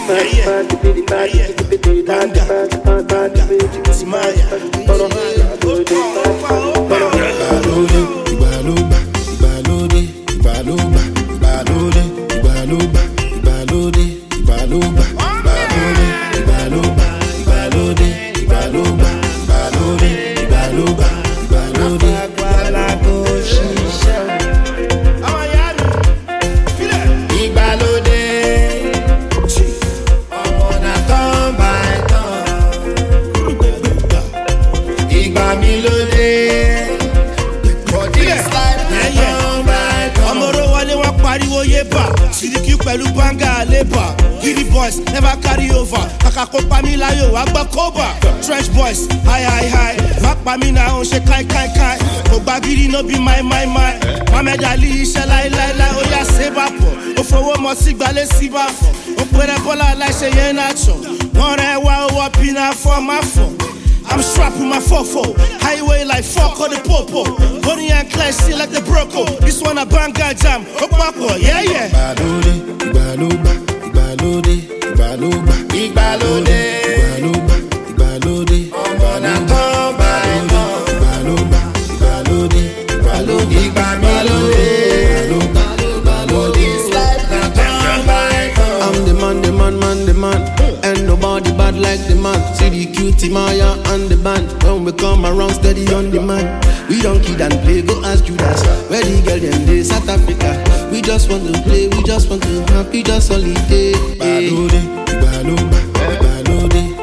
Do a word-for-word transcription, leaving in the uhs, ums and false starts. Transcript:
Trench boys, high, high, high. Rock by me now, she kai, kai, kai. Go bagiri no be my, my, my. Mohamed Ali, she lie, lie, lie. Oh yeah, say bapo. Oh for one more sick, but let's see bafo. Oh put a bola like she ain't nacho. One and one up in a for my phone. I'm strapped with my fofo. Highway like fuck or the popo. Bonnie and Clyde still like the broco. This one a banga jam. Oh papa, yeah, yeah. Igbalode, Igbalode, Igbalode, Igbalode, Igbalode. Ìgbàlódé, ọmọdé kan báyìí kan. Ìgbàlódé, ìgbàlódé, ìgbàlódé, ìgbàlódé, ìgbàlódé. This life na kan báyìí kan. I'm the man, the man, man, the man. And nobody bad like the man. See the cutie Maya and the band. When we come around steady on the man. We don't kid and play, go ask Judas. Where the girl them dey, South Africa. We just want to play, we just want to happy, just holiday. Ìgbàlódé, ìgbàlódé, ìgbàlódé.